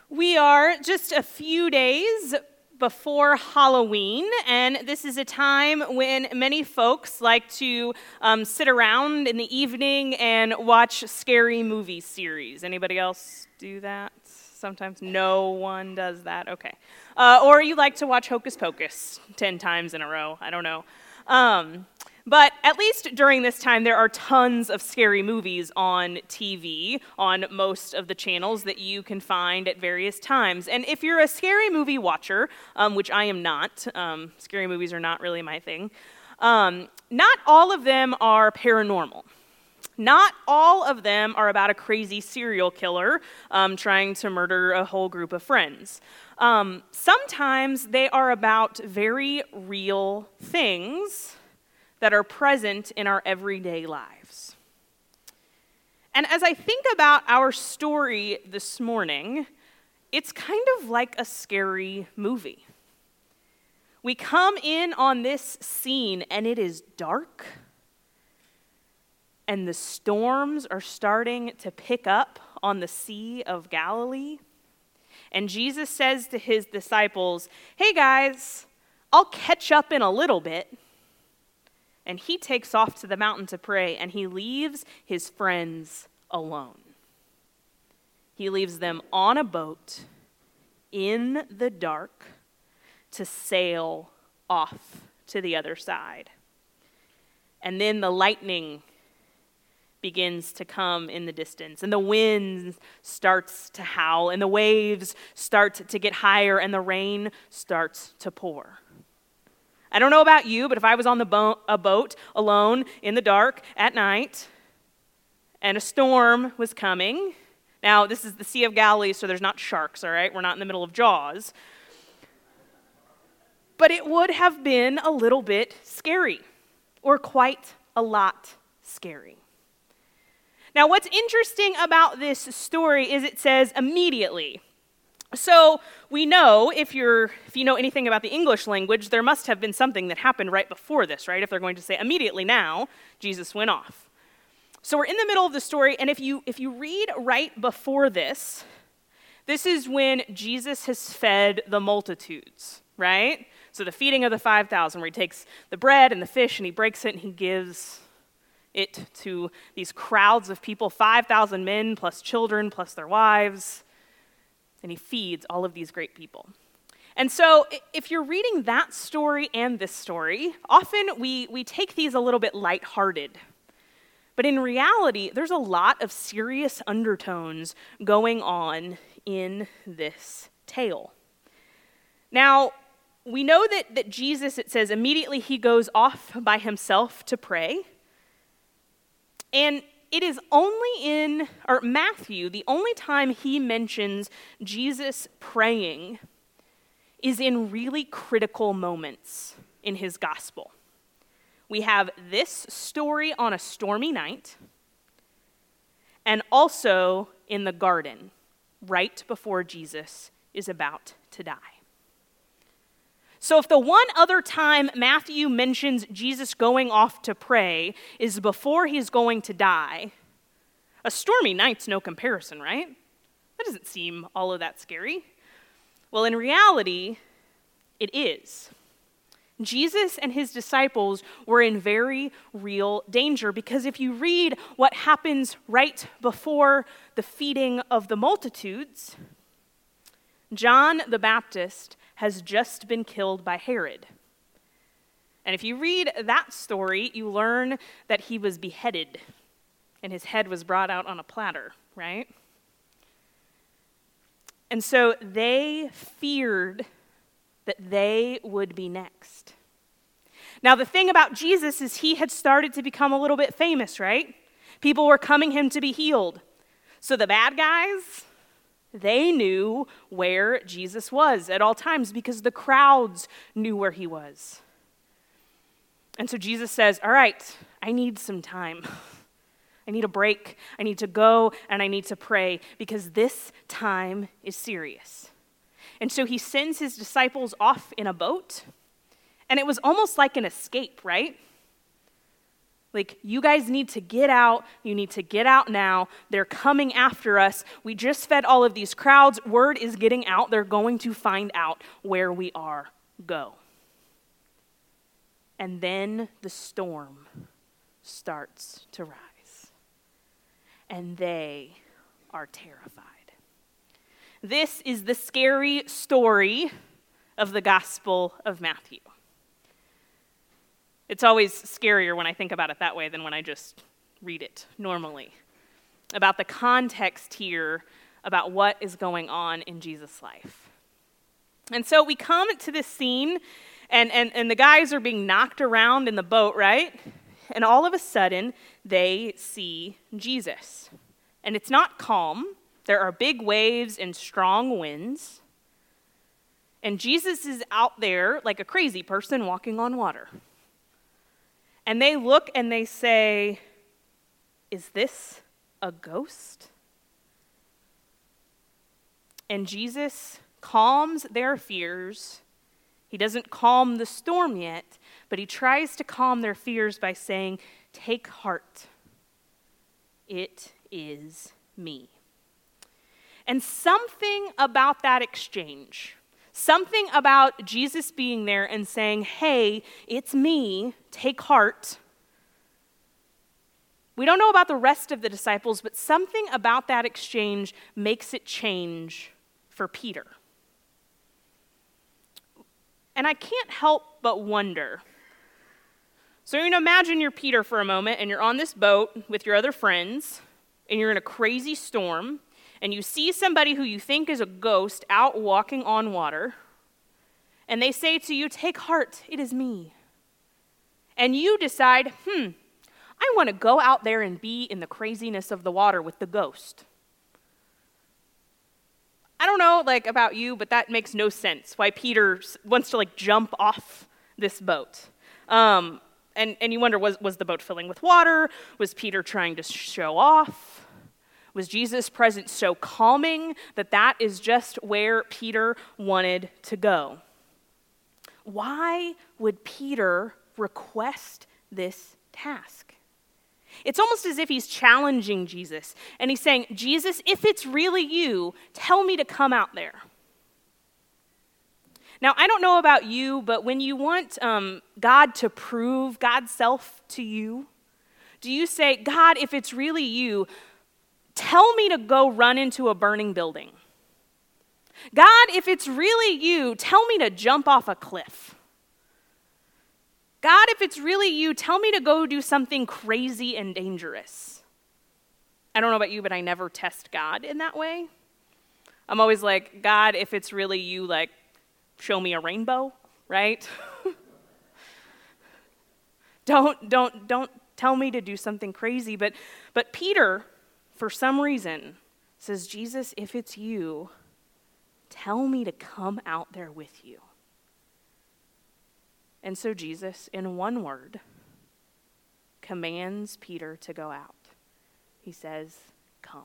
We are just a few days before Halloween, and this is a time when many folks like to sit around in the evening and watch scary movie series. Anybody else do that? Sometimes no one does that. Okay. Or you like to watch Hocus Pocus 10 times in a row. I don't know. But at least during this time, there are tons of scary movies on TV, on most of the channels that you can find at various times. And if you're a scary movie watcher, which I am not, scary movies are not really my thing, not all of them are paranormal. Not all of them are about a crazy serial killer trying to murder a whole group of friends. Sometimes they are about very real things that are present in our everyday lives. And as I think about our story this morning, it's kind of like a scary movie. We come in on this scene and it is dark, and the storms are starting to pick up on the Sea of Galilee. And Jesus says to his disciples, "Hey guys, I'll catch up in a little bit." And he takes off to the mountain to pray, and he leaves his friends alone. He leaves them on a boat in the dark to sail off to the other side. And then the lightning begins to come in the distance, and the wind starts to howl, and the waves start to get higher, and the rain starts to pour. I don't know about you, but if I was on a boat alone in the dark at night and a storm was coming, now this is the Sea of Galilee, so there's not sharks, all right? We're not in the middle of Jaws. But it would have been a little bit scary, or quite a lot scary. Now, what's interesting about this story is it says immediately. So we know, if you know anything about the English language, there must have been something that happened right before this, right? If they're going to say immediately now, Jesus went off. So we're in the middle of the story, and if you read right before this is when Jesus has fed the multitudes, right? So the feeding of the 5,000, where he takes the bread and the fish and he breaks it and he gives it to these crowds of people, 5,000 men plus children plus their wives. And he feeds all of these great people. And so if you're reading that story and this story, often we take these a little bit lighthearted. But in reality, there's a lot of serious undertones going on in this tale. Now, we know that Jesus, it says, immediately he goes off by himself to pray. And it is only Matthew, the only time he mentions Jesus praying is in really critical moments in his gospel. We have this story on a stormy night, and also in the garden, right before Jesus is about to die. So if the one other time Matthew mentions Jesus going off to pray is before he's going to die, a stormy night's no comparison, right? That doesn't seem all of that scary. Well, in reality, it is. Jesus and his disciples were in very real danger, because if you read what happens right before the feeding of the multitudes, John the Baptist has just been killed by Herod. And if you read that story, you learn that he was beheaded and his head was brought out on a platter, right? And so they feared that they would be next. Now, the thing about Jesus is he had started to become a little bit famous, right? People were coming him to be healed. So the bad guys, they knew where Jesus was at all times because the crowds knew where he was. And so Jesus says, all right, I need some time. I need a break. I need to go and I need to pray because this time is serious. And so he sends his disciples off in a boat, and it was almost like an escape, right? Like, you guys need to get out. You need to get out now. They're coming after us. We just fed all of these crowds. Word is getting out. They're going to find out where we are. Go. And then the storm starts to rise. And they are terrified. This is the scary story of the Gospel of Matthew. It's always scarier when I think about it that way than when I just read it normally. About the context here, about what is going on in Jesus' life. And so we come to this scene, and the guys are being knocked around in the boat, right? And all of a sudden, they see Jesus. And it's not calm. There are big waves and strong winds. And Jesus is out there like a crazy person walking on water. And they look and they say, "Is this a ghost?" And Jesus calms their fears. He doesn't calm the storm yet, but he tries to calm their fears by saying, "Take heart. It is me." And something about that exchange, something about Jesus being there and saying, "Hey, it's me, take heart." We don't know about the rest of the disciples, but something about that exchange makes it change for Peter. And I can't help but wonder. So you can imagine you're Peter for a moment, and you're on this boat with your other friends, and you're in a crazy storm, and you see somebody who you think is a ghost out walking on water, and they say to you, "Take heart, it is me." And you decide, I want to go out there and be in the craziness of the water with the ghost. I don't know, about you, but that makes no sense, why Peter wants to, jump off this boat. And you wonder, was the boat filling with water? Was Peter trying to show off? Was Jesus' presence so calming that is just where Peter wanted to go? Why would Peter request this task? It's almost as if he's challenging Jesus, and he's saying, "Jesus, if it's really you, tell me to come out there." Now, I don't know about you, but when you want God to prove God's self to you, do you say, "God, if it's really you, tell me to go run into a burning building"? "God, if it's really you, tell me to jump off a cliff"? "God, if it's really you, tell me to go do something crazy and dangerous"? I don't know about you, but I never test God in that way. I'm always like, "God, if it's really you, show me a rainbow," right? Don't tell me to do something crazy. But Peter, for some reason, says, "Jesus, if it's you, tell me to come out there with you." And so Jesus, in one word, commands Peter to go out. He says, "Come.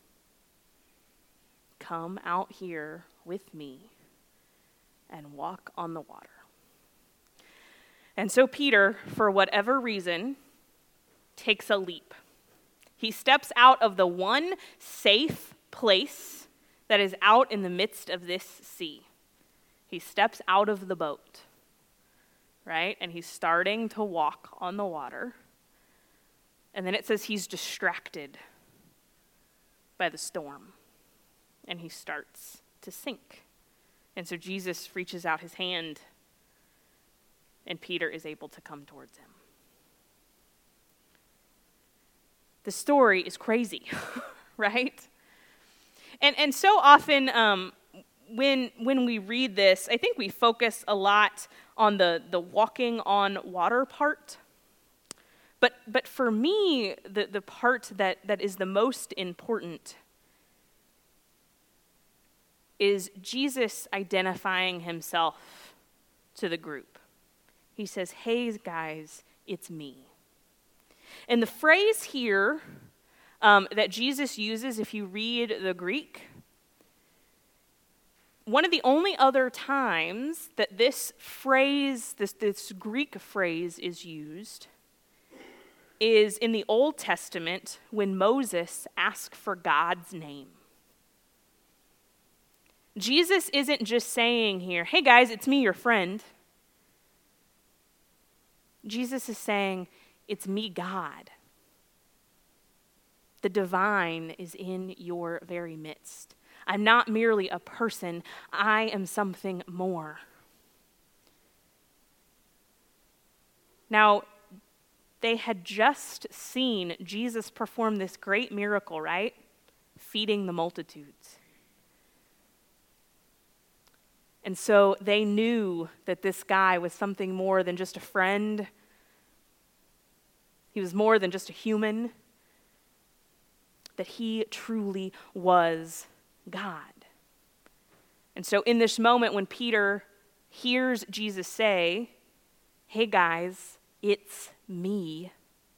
Come out here with me and walk on the water." And so Peter, for whatever reason, takes a leap. He steps out of the one safe place that is out in the midst of this sea. He steps out of the boat, right? And he's starting to walk on the water. And then it says he's distracted by the storm, and he starts to sink. And so Jesus reaches out his hand, and Peter is able to come towards him. The story is crazy, right? And so often when we read this, I think we focus a lot on the walking on water part. But for me, the part that is the most important is Jesus identifying himself to the group. He says, "Hey guys, it's me." And the phrase here that Jesus uses, if you read the Greek, one of the only other times that this phrase, this Greek phrase is used, is in the Old Testament when Moses asked for God's name. Jesus isn't just saying here, hey guys, it's me, your friend. Jesus is saying, it's me, God. The divine is in your very midst. I'm not merely a person, I am something more. Now, they had just seen Jesus perform this great miracle, right? Feeding the multitudes. And so they knew that this guy was something more than just a friend. He was more than just a human. That he truly was God. And so in this moment when Peter hears Jesus say, hey guys, it's me,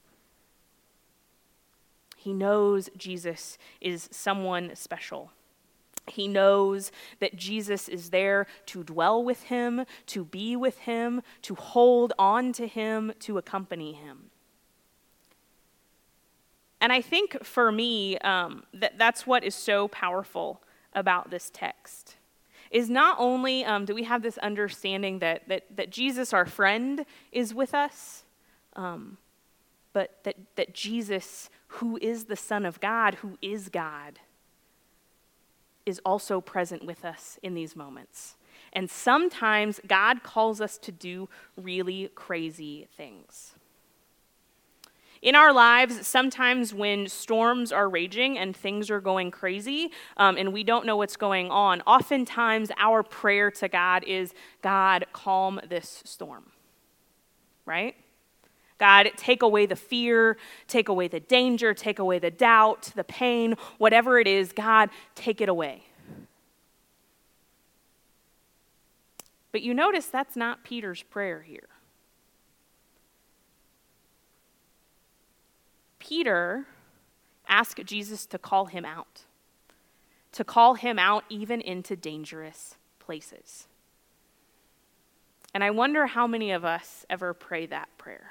he knows Jesus is someone special. He knows that Jesus is there to dwell with him, to be with him, to hold on to him, to accompany him. And I think for me, that's what is so powerful about this text, is not only do we have this understanding that Jesus, our friend, is with us, but that Jesus, who is the Son of God, who is God, is also present with us in these moments. And sometimes God calls us to do really crazy things. In our lives, sometimes when storms are raging and things are going crazy and we don't know what's going on, oftentimes our prayer to God is, God, calm this storm, right? God, take away the fear, take away the danger, take away the doubt, the pain, whatever it is, God, take it away. But you notice that's not Peter's prayer here. Peter asked Jesus to call him out even into dangerous places. And I wonder how many of us ever pray that prayer.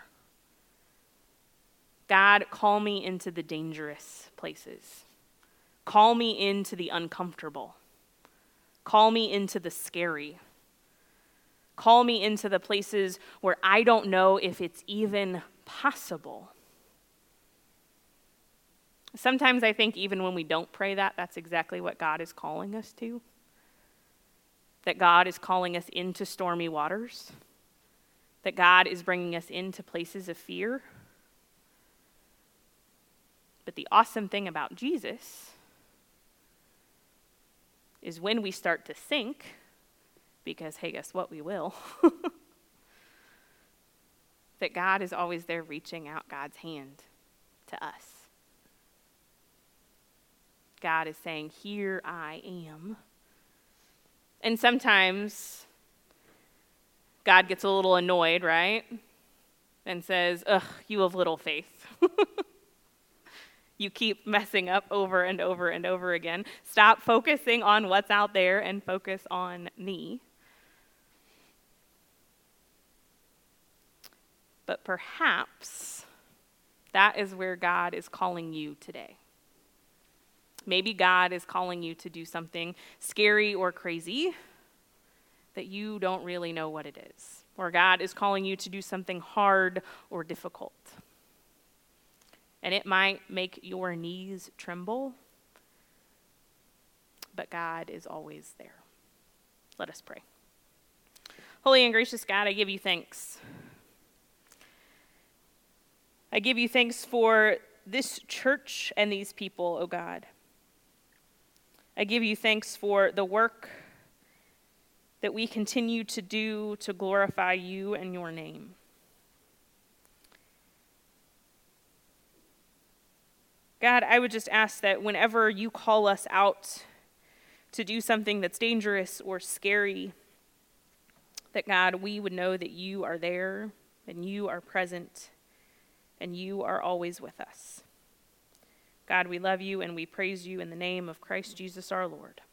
God, call me into the dangerous places. Call me into the uncomfortable. Call me into the scary. Call me into the places where I don't know if it's even possible. Sometimes I think even when we don't pray that, that's exactly what God is calling us to. That God is calling us into stormy waters. That God is bringing us into places of fear. But the awesome thing about Jesus is when we start to sink, because hey, guess what, we will, that God is always there reaching out God's hand to us. God is saying, here I am. And sometimes God gets a little annoyed, right? And says, ugh, you have little faith. You keep messing up over and over and over again. Stop focusing on what's out there and focus on me. But perhaps that is where God is calling you today. Maybe God is calling you to do something scary or crazy that you don't really know what it is. Or God is calling you to do something hard or difficult. And it might make your knees tremble, but God is always there. Let us pray. Holy and gracious God, I give you thanks. I give you thanks for this church and these people, oh God. I give you thanks for the work that we continue to do to glorify you and your name. God, I would just ask that whenever you call us out to do something that's dangerous or scary, that God, we would know that you are there and you are present and you are always with us. God, we love you and we praise you in the name of Christ Jesus our Lord.